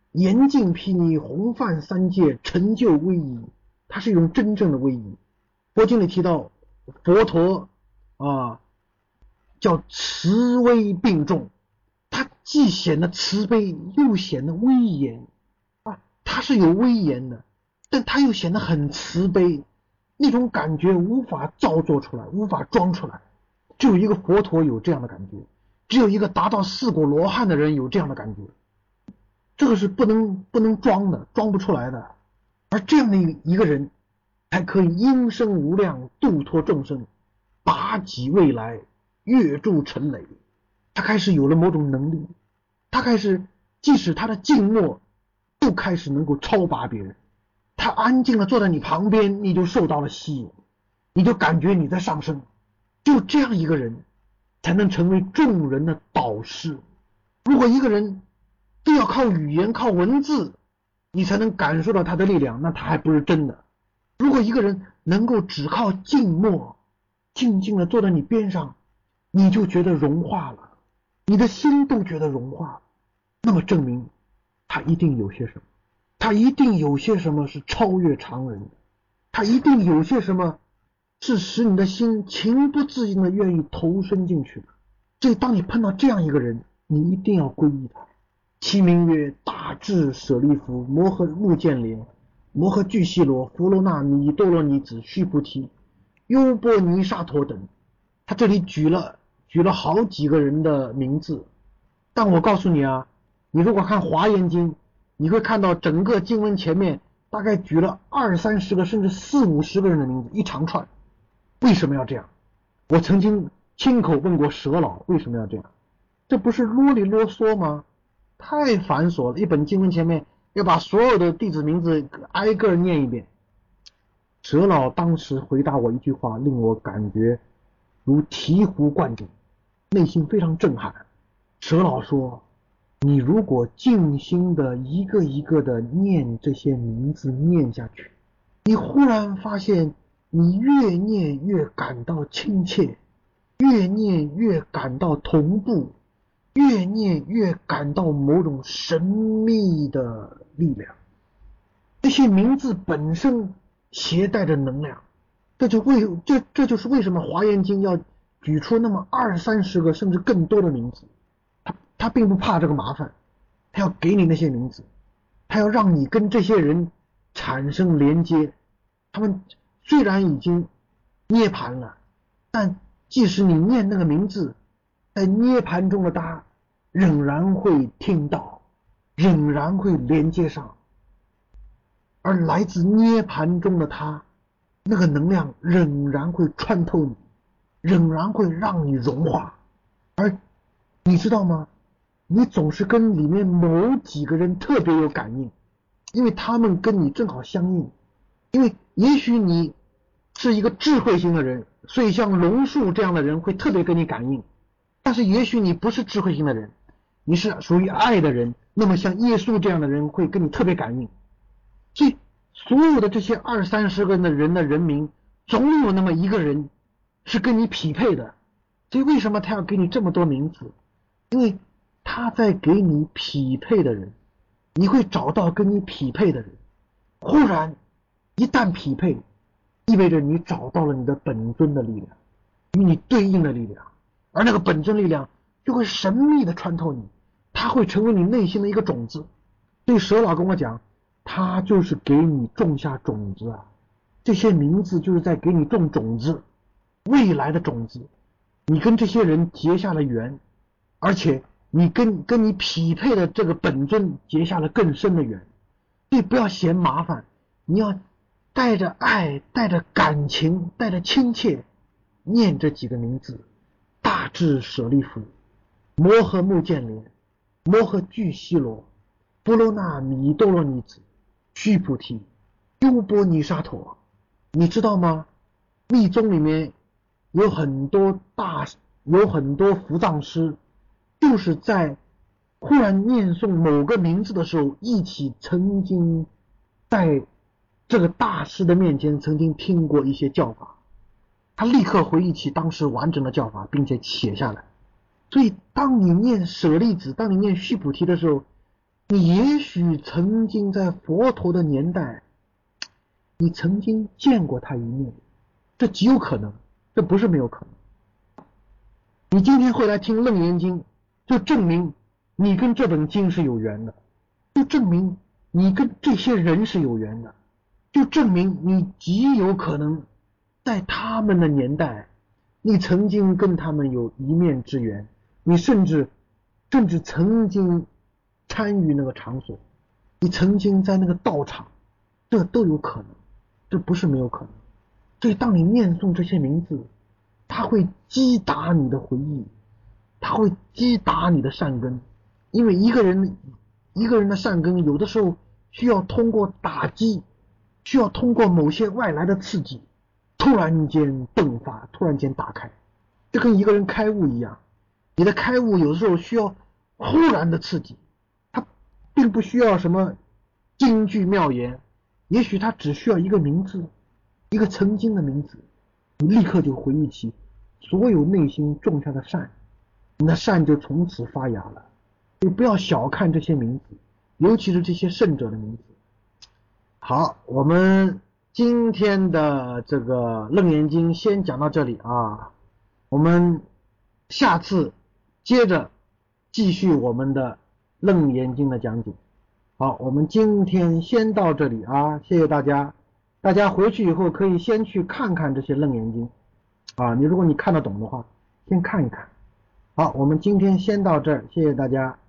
严禁毗尼，弘范三界，成就威仪，它是一种真正的威仪。佛经里提到佛陀啊，叫慈威并重，他既显得慈悲，又显得威严啊，他是有威严的，但他又显得很慈悲，那种感觉无法造作出来，无法装出来，只有一个佛陀有这样的感觉，只有一个达到四果罗汉的人有这样的感觉，这个是不能不能装的，装不出来的。而这样的一个人才可以因生无量，度脱众生，拔己未来，跃诸尘累。他开始有了某种能力，他开始即使他的静默都开始能够超拔别人，他安静的坐在你旁边，你就受到了吸引，你就感觉你在上升。就这样一个人才能成为众人的导师。如果一个人都要靠语言靠文字你才能感受到他的力量，那他还不是真的。如果一个人能够只靠静默，静静的坐在你边上，你就觉得融化了，你的心都觉得融化了，那么证明他一定有些什么，他一定有些什么是超越常人的，他一定有些什么是使你的心情不自禁的愿意投身进去的。所以当你碰到这样一个人，你一定要皈依他。其名曰大智舍利弗、摩诃目犍连、摩诃俱熹罗、弗罗那、弥多罗尼子、须菩提、优波尼沙陀等。他这里举了举了好几个人的名字，但我告诉你啊，你如果看华严经，你会看到整个经文前面大概举了二三十个甚至四五十个人的名字，一长串。为什么要这样？我曾经亲口问过舍老，为什么要这样？这不是啰里啰嗦吗？太繁琐了，一本经文前面要把所有的弟子名字挨个念一遍。舍老当时回答我一句话，令我感觉如醍醐灌顶，内心非常震撼。舍老说，你如果静心的一个一个的念这些名字念下去，你忽然发现你越念越感到亲切，越念越感到同步，越念越感到某种神秘的力量。这些名字本身携带着能量，这就为这这就是为什么华严经要举出那么二三十个甚至更多的名字。他他并不怕这个麻烦，他要给你那些名字，他要让你跟这些人产生连接。他们虽然已经涅槃了，但即使你念那个名字，在涅槃中的他仍然会听到，仍然会连接上，而来自涅槃中的他，那个能量仍然会穿透你，仍然会让你融化。而你知道吗？你总是跟里面某几个人特别有感应，因为他们跟你正好相应。因为也许你是一个智慧型的人，所以像龙树这样的人会特别跟你感应，但是也许你不是智慧型的人，你是属于爱的人，那么像耶稣这样的人会跟你特别感应。所以所有的这些二三十个的人的人名，总有那么一个人是跟你匹配的。所以为什么他要给你这么多名字？因为他在给你匹配的人，你会找到跟你匹配的人。忽然一旦匹配，意味着你找到了你的本尊的力量，与你对应的力量，而那个本尊力量就会神秘的穿透你，它会成为你内心的一个种子。所以舍老跟我讲，他就是给你种下种子啊，这些名字就是在给你种种子，未来的种子。你跟这些人结下了缘，而且你跟跟你匹配的这个本尊结下了更深的缘。所以不要嫌麻烦，你要带着爱，带着感情，带着亲切念这几个名字：大智舍利弗、摩诃目犍连、摩诃俱熹罗、波罗那弥多罗尼子、须菩提、优波尼沙陀。你知道吗？密宗里面有很多大有很多伏藏师，就是在忽然念诵某个名字的时候，一起曾经在这个大师的面前曾经听过一些教法，他立刻回忆起当时完整的教法，并且写下来。所以当你念舍利子，当你念须菩提的时候， 你也许曾经在佛陀的年代，你曾经见过他一面，这极有可能，这不是没有可能。你今天会来听楞严经，就证明你跟这本经是有缘的，就证明你跟这些人是有缘的，就证明你极有可能在他们的年代，你曾经跟他们有一面之缘，你甚至甚至曾经参与那个场所，你曾经在那个道场，这都有可能，这不是没有可能。所以当你念诵这些名字，它会击打你的回忆，它会击打你的善根，因为一个人一个人的善根有的时候需要通过打击，需要通过某些外来的刺激，突然间迸发，突然间打开，就跟一个人开悟一样，你的开悟有时候需要忽然的刺激，它并不需要什么金句妙言，也许它只需要一个名字，一个曾经的名字，你立刻就回忆起所有内心种下的善，你的善就从此发芽了。你不要小看这些名字，尤其是这些圣者的名字。好，我们今天的这个楞严经先讲到这里啊，我们下次接着继续我们的楞严经的讲解。好，我们今天先到这里啊，谢谢大家。大家回去以后可以先去看看这些楞严经啊，你如果你看得懂的话，先看一看。好，我们今天先到这儿，谢谢大家。